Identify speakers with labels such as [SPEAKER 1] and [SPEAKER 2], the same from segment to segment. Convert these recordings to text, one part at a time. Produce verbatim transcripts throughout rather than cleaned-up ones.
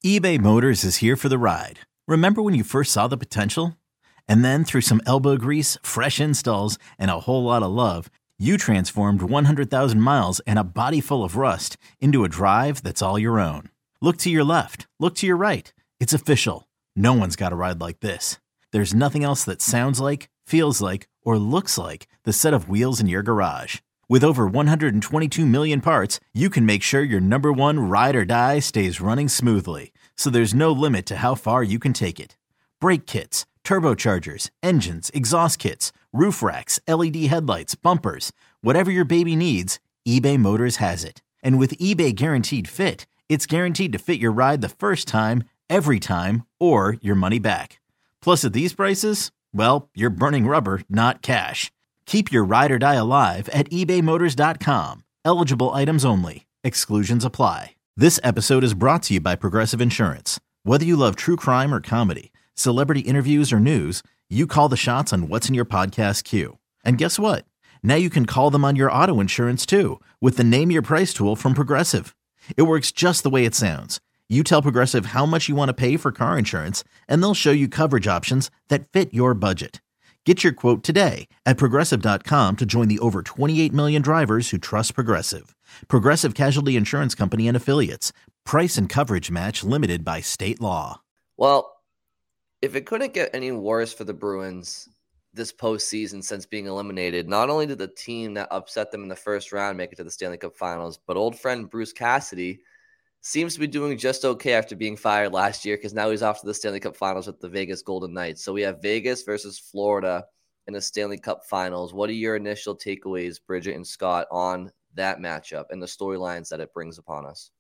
[SPEAKER 1] eBay Motors is here for the ride. Remember when you first saw the potential? And then through some elbow grease, fresh installs, and a whole lot of love, you transformed one hundred thousand miles and a body full of rust into a drive that's all your own. Look to your left. Look to your right. It's official. No one's got a ride like this. There's nothing else that sounds like, feels like, or looks like the set of wheels in your garage. With over one hundred twenty-two million parts, you can make sure your number one ride or die stays running smoothly. So there's no limit to how far you can take it. Brake kits, turbochargers, engines, exhaust kits, roof racks, L E D headlights, bumpers, whatever your baby needs, eBay Motors has it. And with eBay Guaranteed Fit, it's guaranteed to fit your ride the first time, every time, or your money back. Plus at these prices, well, you're burning rubber, not cash. Keep your ride or die alive at ebay motors dot com. Eligible items only. Exclusions apply. This episode is brought to you by Progressive Insurance. Whether you love true crime or comedy, celebrity interviews or news, you call the shots on what's in your podcast queue. And guess what? Now you can call them on your auto insurance too with the Name Your Price tool from Progressive. It works just the way it sounds. You tell Progressive how much you want to pay for car insurance, and they'll show you coverage options that fit your budget. Get your quote today at progressive dot com to join the over twenty-eight million drivers who trust Progressive. Progressive Casualty Insurance Company and Affiliates. Price and coverage match limited by state law.
[SPEAKER 2] Well, if it couldn't get any worse for the Bruins this postseason since being eliminated, not only did the team that upset them in the first round make it to the Stanley Cup Finals, but old friend Bruce Cassidy seems to be doing just okay after being fired last year because now he's off to the Stanley Cup Finals with the Vegas Golden Knights. So we have Vegas versus Florida in the Stanley Cup Finals. What are your initial takeaways, Bridget and Scott, on that matchup and the storylines that it brings upon us?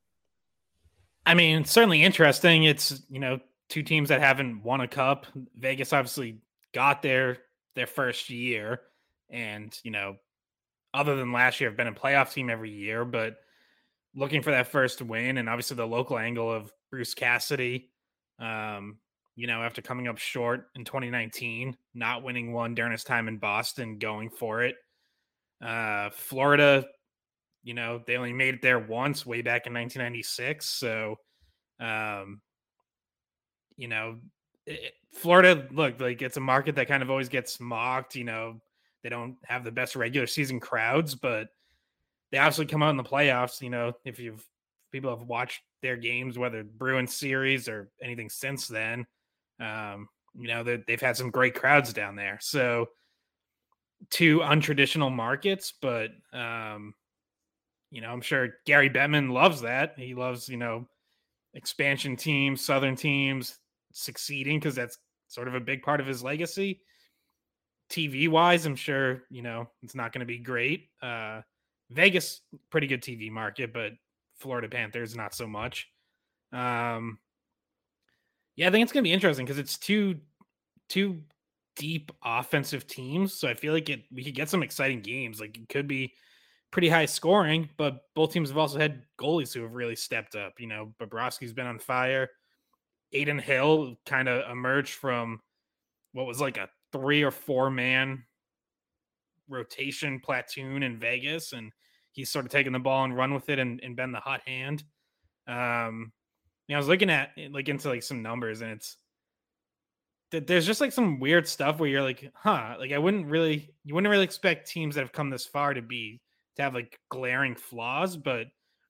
[SPEAKER 3] I mean, it's certainly interesting. It's, you know, two teams that haven't won a cup. Vegas obviously got their their first year and, you know, other than last year, have been a playoff team every year, but looking for that first win, and obviously the local angle of Bruce Cassidy, um, you know, after coming up short in twenty nineteen, not winning one during his time in Boston, going for it. Uh, Florida, you know, they only made it there once way back in nineteen ninety-six. So, um, you know, it, Florida, look, like it's a market that kind of always gets mocked. You know, they don't have the best regular season crowds, but they obviously come out in the playoffs. You know, if you've people have watched their games, whether Bruins series or anything since then, um, you know, they've had some great crowds down there. So two untraditional markets, but, um, you know, I'm sure Gary Bettman loves that. He loves, you know, expansion teams, Southern teams succeeding because that's sort of a big part of his legacy. T V wise, I'm sure, you know, it's not going to be great. Uh, Vegas, pretty good T V market, but Florida Panthers, not so much. Um, yeah, I think it's going to be interesting because it's two, two deep offensive teams. So I feel like it, we could get some exciting games. Like it could be pretty high scoring, but both teams have also had goalies who have really stepped up. You know, Bobrovsky's been on fire. Aiden Hill kind of emerged from what was like a three or four man rotation platoon in Vegas, and he's sort of taken the ball and run with it and, and been the hot hand. Um, you know, I was looking at like into like some numbers, and it's there's just like some weird stuff where you're like, huh, like I wouldn't really, you wouldn't really expect teams that have come this far to be to have like glaring flaws, but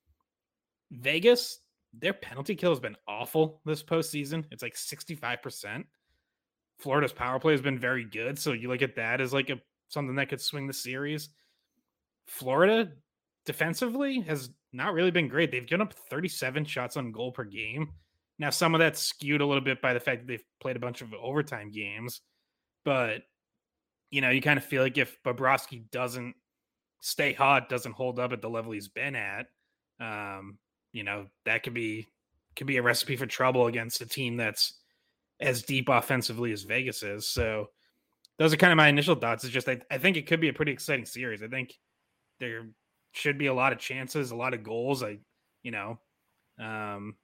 [SPEAKER 3] Vegas, their penalty kill has been awful this postseason. It's like sixty-five percent. Florida's power play has been very good, so you look at that as like a something that could swing the series. Florida defensively has not really been great. They've given up thirty-seven shots on goal per game. Now, some of that's skewed a little bit by the fact that they've played a bunch of overtime games, but you know, you kind of feel like if Bobrovsky doesn't stay hot, doesn't hold up at the level he's been at, um, you know, that could be could be a recipe for trouble against a team that's as deep offensively as Vegas is. So those are kind of my initial thoughts. It's just I, I think it could be a pretty exciting series. I think there should be a lot of chances, a lot of goals. I, you know, um,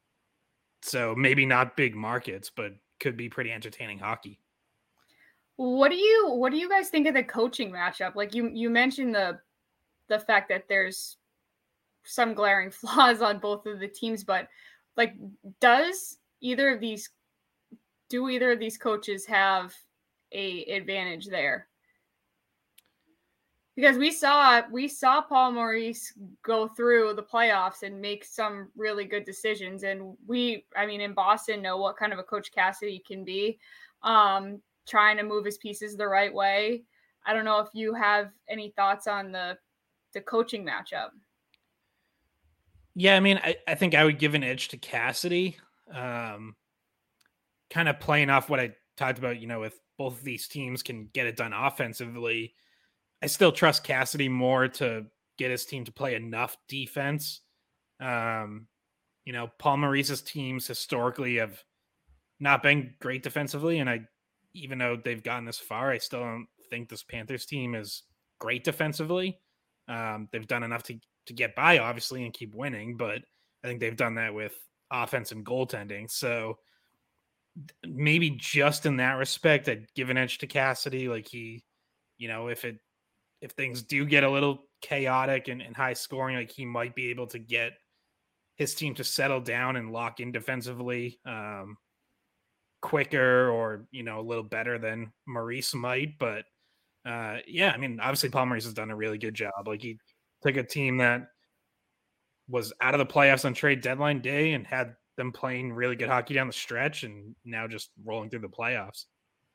[SPEAKER 3] so maybe not big markets, but could be pretty entertaining hockey.
[SPEAKER 4] What do you what do you guys think of the coaching matchup? Like you you mentioned the the fact that there's some glaring flaws on both of the teams, but like, does either of these, do either of these coaches have a advantage there? Because we saw we saw Paul Maurice go through the playoffs and make some really good decisions, and we, I mean, in Boston, know what kind of a coach Cassidy can be, um, trying to move his pieces the right way. I don't know if you have any thoughts on the the coaching matchup.
[SPEAKER 3] Yeah, I mean, I, I think I would give an edge to Cassidy. Um, kind of playing off what I talked about, you know, if both of these teams can get it done offensively, I still trust Cassidy more to get his team to play enough defense. Um, you know, Paul Maurice's teams historically have not been great defensively, and I, even though they've gotten this far, I still don't think this Panthers team is great defensively. Um, they've done enough to to get by, obviously, and keep winning, but I think they've done that with offense and goaltending. So maybe just in that respect, I'd give an edge to Cassidy. Like he, you know, if it if things do get a little chaotic and, and high scoring, like he might be able to get his team to settle down and lock in defensively um, quicker, or, you know, a little better than Maurice might. But uh, yeah, I mean, obviously Paul Maurice has done a really good job. Like he took a team that was out of the playoffs on trade deadline day and had them playing really good hockey down the stretch, and now just rolling through the playoffs.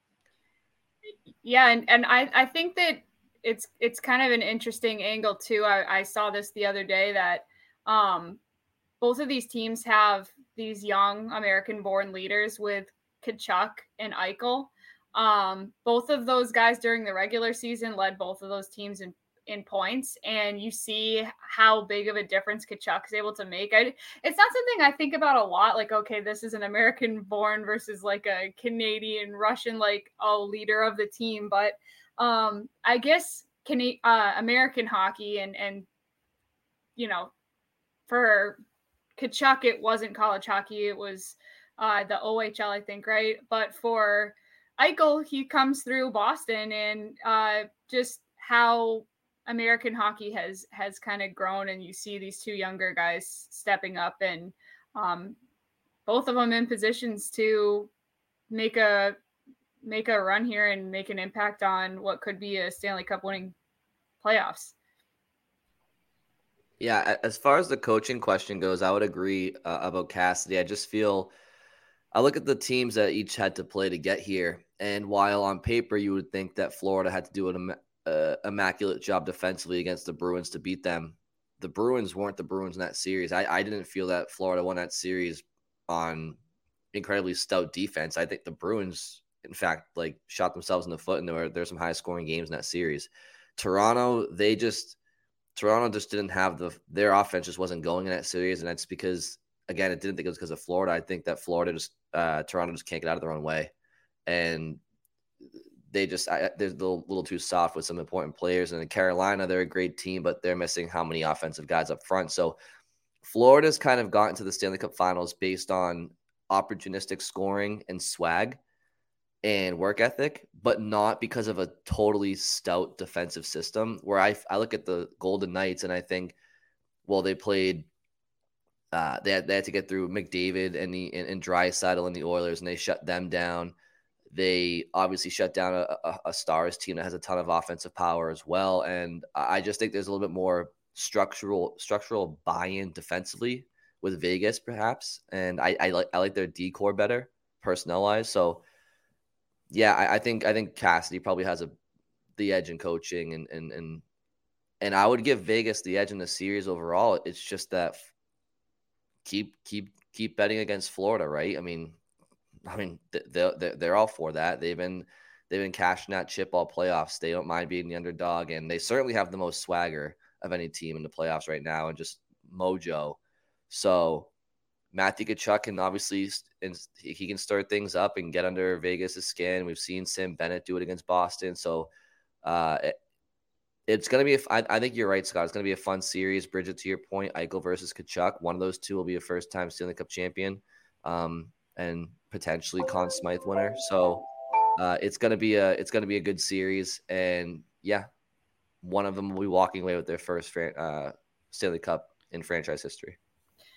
[SPEAKER 4] Yeah, and, and I, I think that it's it's kind of an interesting angle too. I, I saw this the other day that um, both of these teams have these young American-born leaders with Tkachuk and Eichel. Um, both of those guys during the regular season led both of those teams in in points, and you see how big of a difference Tkachuk is able to make. I, it's not something I think about a lot. Like, okay, this is an American born versus like a Canadian, Russian, like, oh, leader of the team. But um, I guess Can- uh, American hockey and, and, you know, for Tkachuk, it wasn't college hockey. It was uh, the O H L, I think, right? But for Eichel, he comes through Boston, and uh, just how American hockey has has kind of grown, and you see these two younger guys stepping up, and um, both of them in positions to make a make a run here and make an impact on what could be a Stanley Cup winning playoffs.
[SPEAKER 2] Yeah, as far as the coaching question goes, I would agree uh, about Cassidy. I just feel I look at the teams that each had to play to get here, and while on paper you would think that Florida had to do an uh, immaculate job defensively against the Bruins to beat them, the Bruins weren't the Bruins in that series. I, I didn't feel that Florida won that series on incredibly stout defense. I think the Bruins, in fact, like shot themselves in the foot, and there were there's some high scoring games in that series. Toronto, they just Toronto just didn't have the their offense just wasn't going in that series, and that's because, again, I didn't think it was because of Florida. I think that Florida just uh, Toronto just can't get out of their own way, and they just I, they're a little, little too soft with some important players. And in Carolina, they're a great team, but they're missing how many offensive guys up front. So Florida's kind of gotten to the Stanley Cup Finals based on opportunistic scoring and swag and work ethic, but not because of a totally stout defensive system. Where I I look at the Golden Knights and I think, well, they played. Uh, they had they had to get through McDavid and the and, and Draisaitl and the Oilers, and they shut them down. They obviously shut down a, a, a Stars team that has a ton of offensive power as well. And I just think there's a little bit more structural structural buy-in defensively with Vegas, perhaps. And I, I like I like their D-core better, personnel-wise. So yeah, I, I think I think Cassidy probably has a the edge in coaching, and and and and I would give Vegas the edge in the series overall. It's just that keep keep keep betting against Florida, right? I mean. I mean, they're, they're all for that. They've been they've been cashing that chip all playoffs. They don't mind being the underdog, and they certainly have the most swagger of any team in the playoffs right now, and just mojo. So Matthew Tkachuk can obviously he can stir things up and get under Vegas' skin. We've seen Sam Bennett do it against Boston. So uh, it, it's going to be a, I, I think you're right, Scott. It's going to be a fun series. Bridget, to your point, Eichel versus Tkachuk. One of those two will be a first-time Stanley Cup champion. Um, and potentially Conn Smythe winner. So uh, it's gonna be a it's gonna be a good series, and yeah, one of them will be walking away with their first uh, Stanley Cup in franchise history.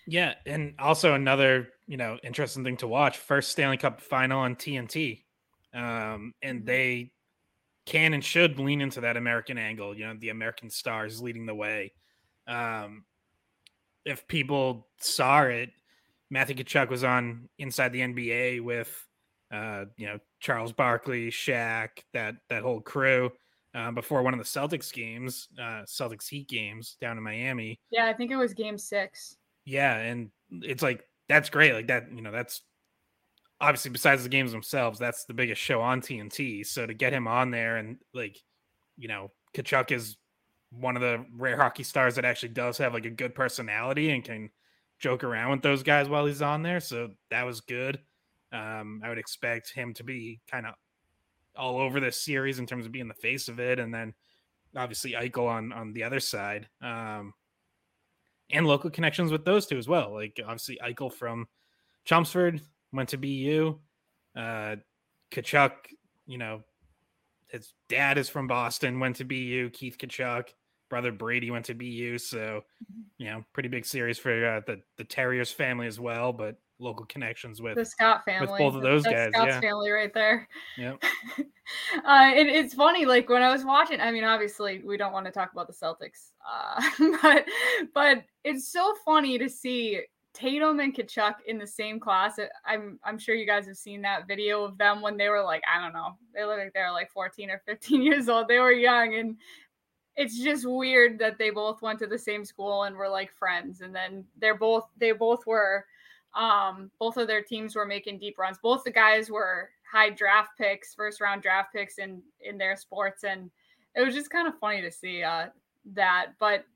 [SPEAKER 3] Yeah, and also another, you know, interesting thing to watch, first Stanley Cup final on T N T. Um, and
[SPEAKER 4] Mhm.
[SPEAKER 3] they can and should lean into that American angle, you know, the American stars leading the way. Um, if people saw it, Matthew Tkachuk was on Inside the N B A with, uh, you know, Charles Barkley, Shaq, that that whole crew uh, before one of the Celtics games, uh, Celtics Heat games down in Miami.
[SPEAKER 4] Yeah, I think it was game six.
[SPEAKER 3] Yeah, and it's like that's great. Like that, you know, that's obviously besides the games themselves, that's the biggest show on T N T. So to get him on there and like, you know, Tkachuk is one of the rare hockey stars that actually does have like a good personality and can joke around with those guys while he's on there. So that was good. Um, I would expect him to be kind of all over this series in terms of being the face of it, and then obviously Eichel on on the other side, um, and local connections with those two as well. Like obviously Eichel from Chelmsford went to B U. Uh, Tkachuk, you know, his dad is from Boston, went to B U. Keith Tkachuk, brother Brady went to B U. So, you know, pretty big series for uh, the the Terriers family as well, but local connections with
[SPEAKER 4] The Scott family.
[SPEAKER 3] with both of those
[SPEAKER 4] That's
[SPEAKER 3] guys.
[SPEAKER 4] Scott's
[SPEAKER 3] Yeah,
[SPEAKER 4] family right there.
[SPEAKER 3] yeah.
[SPEAKER 4] uh, it, it's funny, like when I was watching. I mean, obviously, we don't want to talk about the Celtics, uh, but but it's so funny to see Tatum and Tkachuk in the same class. I'm I'm sure you guys have seen that video of them when they were like, I don't know, they look like they were like fourteen or fifteen years old. They were young, and it's just weird that they both went to the same school and were like friends. And then they're both they both were um both of their teams were making deep runs. Both the guys were high draft picks, first round draft picks in in their sports, and it was just kind of funny to see uh that. But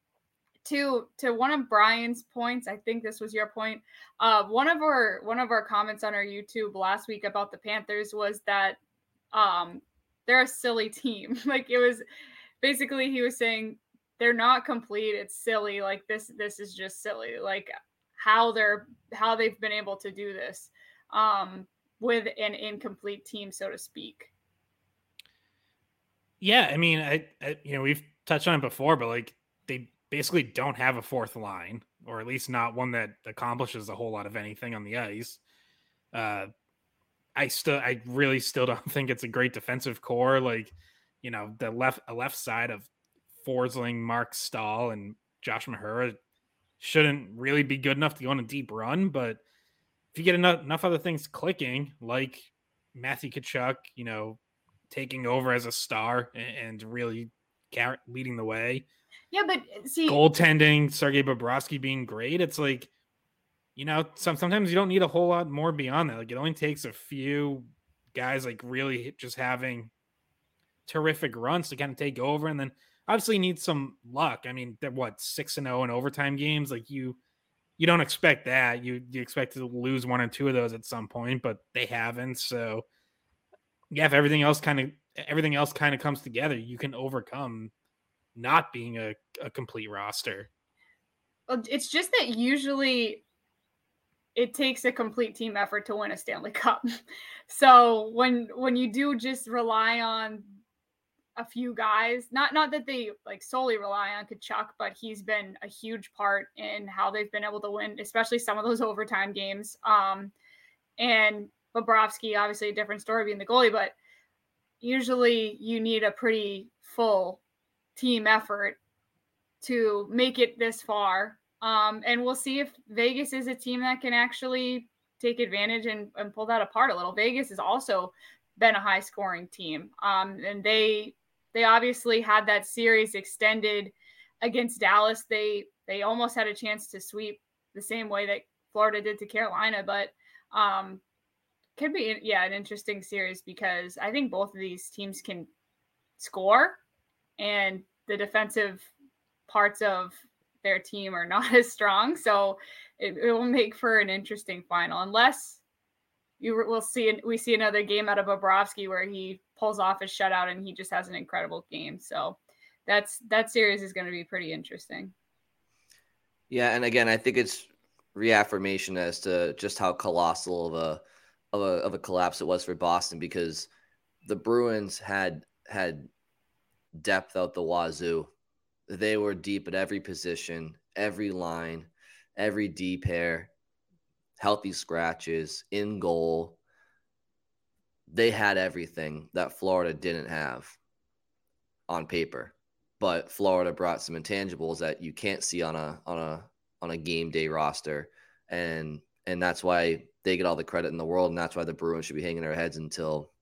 [SPEAKER 4] to to one of Brian's points, I think this was your point. Uh, one of our one of our comments on our YouTube last week about the Panthers was that um, they're a silly team. Like it was basically he was saying they're not complete. It's silly. Like this this is just silly. Like how they're how they've been able to do this um, with an incomplete team, so to speak.
[SPEAKER 3] Yeah, I mean, I, I you know we've touched on it before, but like they basically don't have a fourth line, or at least not one that accomplishes a whole lot of anything on the ice. Uh, I still, I really still don't think it's a great defensive core. Like, you know, the left, a left side of Forsling, Mark Stahl, and Josh Mahura shouldn't really be good enough to go on a deep run. But if you get enough, enough other things clicking, like Matthew Tkachuk, you know, taking over as a star and, and really leading the way.
[SPEAKER 4] Yeah, but see,
[SPEAKER 3] goaltending, Sergei Bobrovsky being great. It's like, you know, some sometimes you don't need a whole lot more beyond that. Like it only takes a few guys like really just having terrific runs to kind of take over, and then obviously you need some luck. I mean, they're what six and zero in overtime games. Like you, you don't expect that. You you expect to lose one or two of those at some point, but they haven't. So yeah, if everything else kind of everything else kind of comes together, you can overcome not being a, a complete roster.
[SPEAKER 4] It's just that usually it takes a complete team effort to win a Stanley Cup. So when when you do just rely on a few guys, not not that they like solely rely on Tkachuk, but he's been a huge part in how they've been able to win, especially some of those overtime games. Um, and Bobrovsky, obviously a different story being the goalie, but usually you need a pretty full team effort to make it this far. Um, and we'll see if Vegas is a team that can actually take advantage and, and pull that apart a little. Vegas has also been a high scoring team. Um, and they, they obviously had that series extended against Dallas. They, they almost had a chance to sweep the same way that Florida did to Carolina, but um, could be, yeah, an interesting series because I think both of these teams can score, and the defensive parts of their team are not as strong. So it, it will make for an interesting final, unless you will see, we see another game out of Bobrovsky where he pulls off his shutout and he just has an incredible game. So that's, that series is going to be pretty interesting.
[SPEAKER 2] Yeah. And again, I think it's reaffirmation as to just how colossal of a, of a, of a collapse it was for Boston, because the Bruins had, had depth out the wazoo. They were deep at every position, every line. every D pair, healthy scratches, in goal. They had everything that Florida didn't have on paper, but Florida brought some intangibles that you can't see on a on a on a game day roster, and and that's why they get all the credit in the world, and that's why the Bruins should be hanging their heads until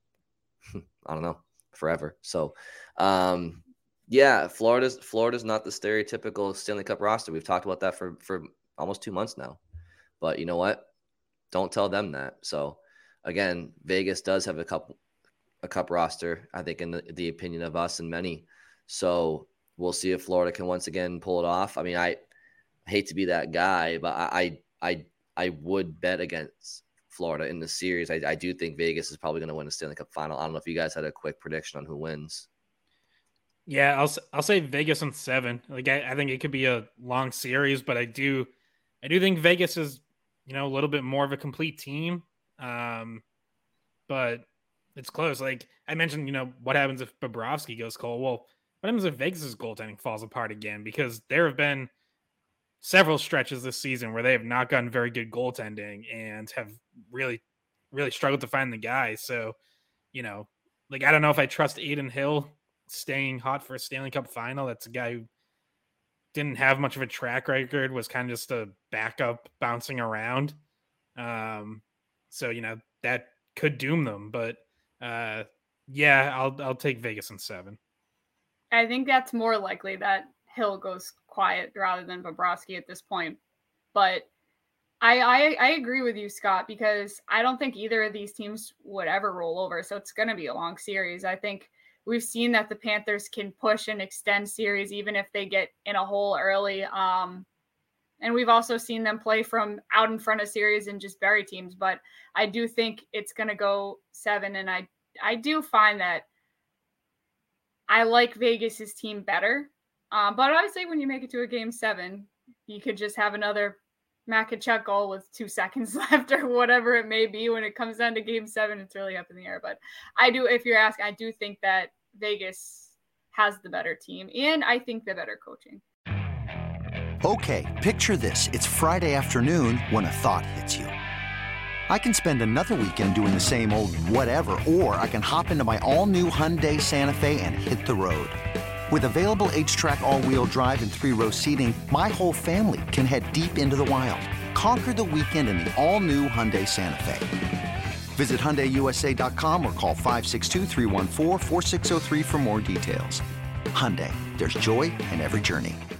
[SPEAKER 2] I don't know, forever. So, um, yeah, Florida's Florida's not the stereotypical Stanley Cup roster. We've talked about that for for almost two months now, but you know what? Don't tell them that. So, again, Vegas does have a couple a cup roster, I think, in the, the opinion of us and many. So we'll see if Florida can once again pull it off. I mean, I hate to be that guy, but I I I, I would bet against Florida in the series. I, I do think Vegas is probably going to win the Stanley Cup final. I don't know if you guys had a quick prediction on who wins.
[SPEAKER 3] Yeah, I'll I'll say Vegas in seven. Like I, I think it could be a long series, but I do I do think Vegas is, you know, a little bit more of a complete team. Um, but it's close. Like I mentioned, you know, what happens if Bobrovsky goes cold? Well, what happens if Vegas' goaltending falls apart again? Because there have been several stretches this season where they have not gotten very good goaltending and have really, really struggled to find the guy. So, you know, like I don't know if I trust Adin Hill staying hot for a Stanley Cup final. That's a guy who didn't have much of a track record, was kind of just a backup bouncing around. Um, so, you know, that could doom them, but uh, yeah, I'll, I'll take Vegas in seven.
[SPEAKER 4] I think that's more likely that Hill goes quiet rather than Bobrovsky at this point. But I, I, I agree with you, Scott, because I don't think either of these teams would ever roll over. So it's going to be a long series. I think we've seen that the Panthers can push and extend series even if they get in a hole early. Um, and we've also seen them play from out in front of series and just bury teams. But I do think it's going to go seven. And I, I do find that I like Vegas's team better. Um, but obviously when you make it to a game seven, you could just have another Makachuk goal with two seconds left or whatever it may be. When it comes down to game seven, it's really up in the air. But I do, if you're asking, I do think that Vegas has the better team, and I think the better coaching.
[SPEAKER 5] Okay, picture this. It's Friday afternoon when a thought hits you. I can spend another weekend doing the same old whatever, or I can hop into my all-new Hyundai Santa Fe and hit the road. With available H-Track all-wheel drive and three-row seating, my whole family can head deep into the wild. Conquer the weekend in the all-new Hyundai Santa Fe. Visit Hyundai U S A dot com or call five six two, three one four, four six zero three for more details. Hyundai, there's joy in every journey.